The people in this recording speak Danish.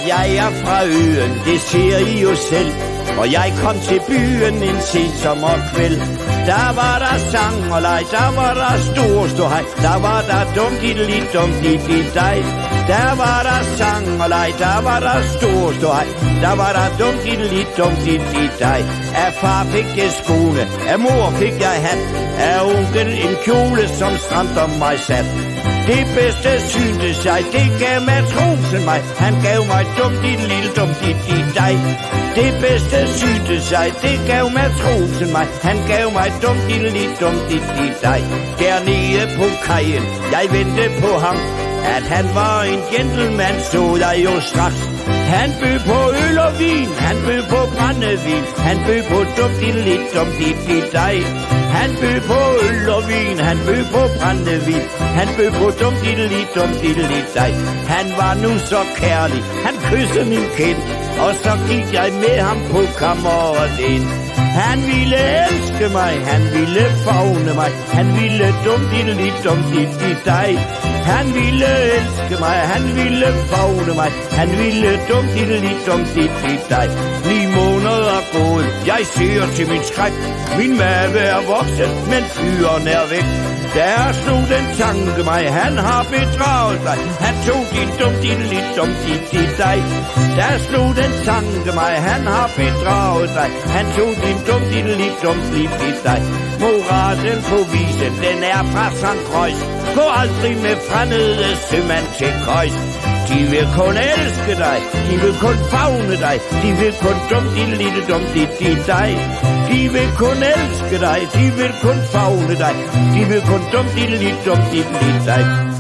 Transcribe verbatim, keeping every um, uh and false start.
jeg er fra øen, det ser I jo selv. Og jeg kom til byen en sen sommerkvæld. Der var der sang og leg, der var der stor ståhej. Der var der dum-di-li, dum-di-di dig. Der var der sang og leg, der var der stor ståhej. Der var der dum-di-li, dum-di-di dig. Af far fik jeg skoene, af mor fik jeg hat. Af onkel en kjole, som stramt om mig sat. Det bedste syntes jeg, det gav matrosen mig. Han gav mig dum-di-li, dum-di-di dig. Det bedste syntes jeg, det gav matrosen mig. Han gav mig dum-di-li, dum-di-di dig. Dernede på kajen, jeg ventede på ham. At han var en gentleman, så jeg jo straks. Han bød på øl og vin, han bød på brændevin. Han bød på dum-di-li, dum-di-di dig. Han bød på øl og vin, han bød på brændevin. Han bød på dum-di-li, dum-di-li dig. Han var nu så kærlig, han kyssede min kind. Og så gik jeg med ham på kammeret ind. Han ville elske mig, han ville favne mig. Han ville dum-di-li, dum-di-di dig. Han ville elske mig, han ville favne mig. Han ville dum-di-li, dum-di-di dig. Ni måneder gået, jeg ser til min skræk. Min mave er vokset, men fyren er væk. Der slog den tanke mig, han har bedraget dig. Han tog din dum-di-li, dum-di-di dig. Der slog den tanke mig, han har bedraget dig. Han tog din dum-di-li, dum-di-di dig. Moralen på visen, den er fra Sankt Croix. Gå aldrig med fremmede sømand til køjs. De vil kun elske dig, de vil kun favne dig. De vil kun dum-di-li, dum-di-di dig. De vil kun elske dig, de vil kun favne dig. De vil kun dum-di-li, dum-di-di dig.